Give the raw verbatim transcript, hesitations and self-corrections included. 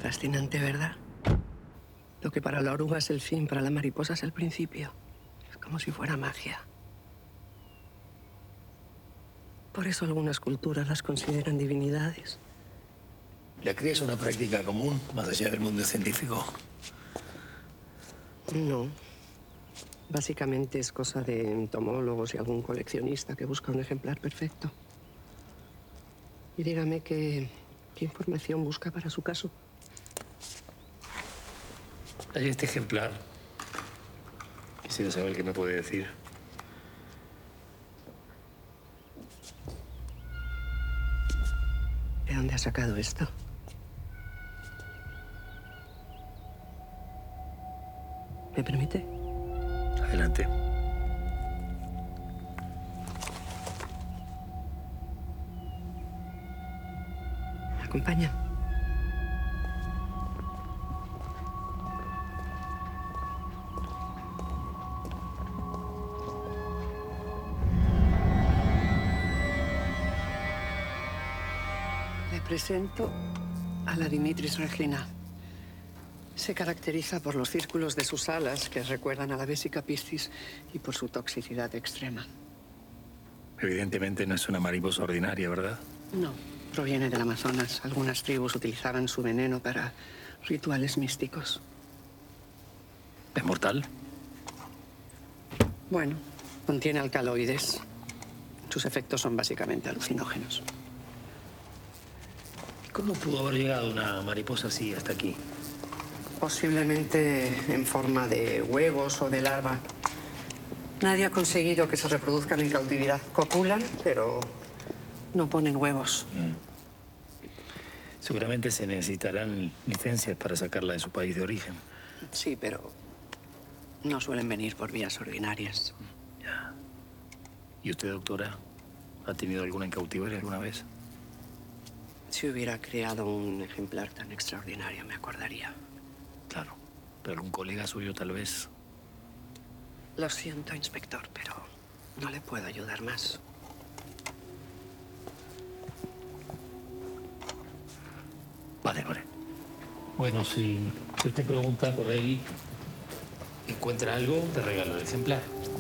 Fascinante, ¿verdad? Lo que para la oruga es el fin, para la mariposa es el principio. Es como si fuera magia. Por eso algunas culturas las consideran divinidades. ¿La cría es una práctica común, más allá del mundo científico? No. Básicamente es cosa de entomólogos y algún coleccionista que busca un ejemplar perfecto. Y dígame qué, qué información busca para su caso. Hay este ejemplar. Quisiera saber qué me puede decir. ¿De dónde ha sacado esto? ¿Me permite? Adelante. ¿Me acompaña? Le presento a la Dimitris regina. Se caracteriza por los círculos de sus alas que recuerdan a la Vesica piscis y por su toxicidad extrema. Evidentemente no es una mariposa ordinaria, ¿verdad? No, proviene del Amazonas. Algunas tribus utilizaban su veneno para rituales místicos. ¿Es mortal? Bueno, contiene alcaloides. Sus efectos son básicamente alucinógenos. ¿Cómo pudo haber llegado una mariposa así hasta aquí? Posiblemente en forma de huevos o de larva. Nadie ha conseguido que se reproduzcan en cautividad. Copulan, pero no ponen huevos. Mm. Seguramente se necesitarán licencias para sacarla de su país de origen. Sí, pero no suelen venir por vías ordinarias. Ya. ¿Y usted, doctora, ha tenido alguna en cautiverio alguna vez? Si hubiera creado un ejemplar tan extraordinario, me acordaría. Claro, pero algún colega suyo tal vez. Lo siento, inspector, pero no le puedo ayudar más. Vale, vale. Bueno, si, si usted pregunta por ahí, encuentra algo, te regalo el ejemplar.